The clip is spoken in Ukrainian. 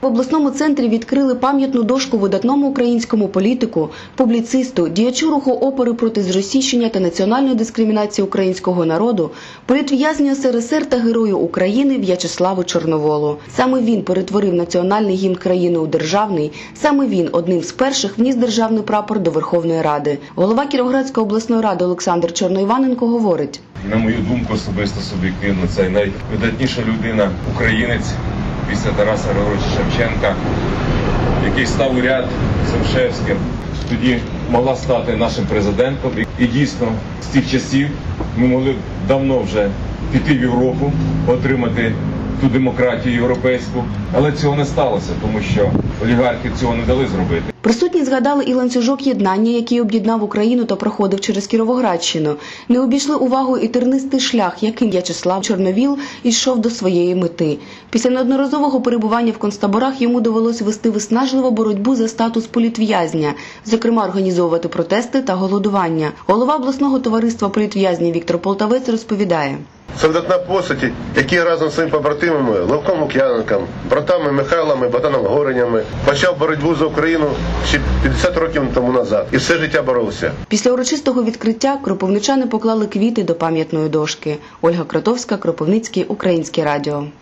В обласному центрі відкрили пам'ятну дошку видатному українському політику, публіцисту, діячу руху опори проти зросійщення та національної дискримінації українського народу, політв'язню СРСР та герою України В'ячеславу Чорноволу. Саме він перетворив національний гімн країни у державний, саме він одним з перших вніс державний прапор до Верховної Ради. Голова Кіровоградської обласної ради Олександр Чорноіваненко говорить: на мою думку, особисто суб'єктивно, це найвидатніша людина, українець після Тараса Григоровича Шевченка, який став у ряд з Грушевським, тоді могла стати нашим президентом. І дійсно, з тих часів ми могли б давно вже піти в Європу, отримати ту демократію європейську, але цього не сталося, тому що олігархи цього не дали зробити. Присутні згадали і ланцюжок єднання, який об'єднав Україну та проходив через Кіровоградщину. Не обійшли увагою і тернистий шлях, яким В'ячеслав Чорновіл йшов до своєї мети. Після неодноразового перебування в концтаборах йому довелось вести виснажливу боротьбу за статус політв'язня, зокрема організовувати протести та голодування. Голова обласного товариства політв'язнів Віктор Полтавець розповідає: Це видатна постать, які разом з своїми побратимами Левком Лук'яненком, братами Михайлом і Богданом Горенями почав боротьбу за Україну ще 50 років тому назад і все життя боровся. Після урочистого відкриття кропивничани поклали квіти до пам'ятної дошки. Ольга Кротовська, Кропивницький, Українське радіо.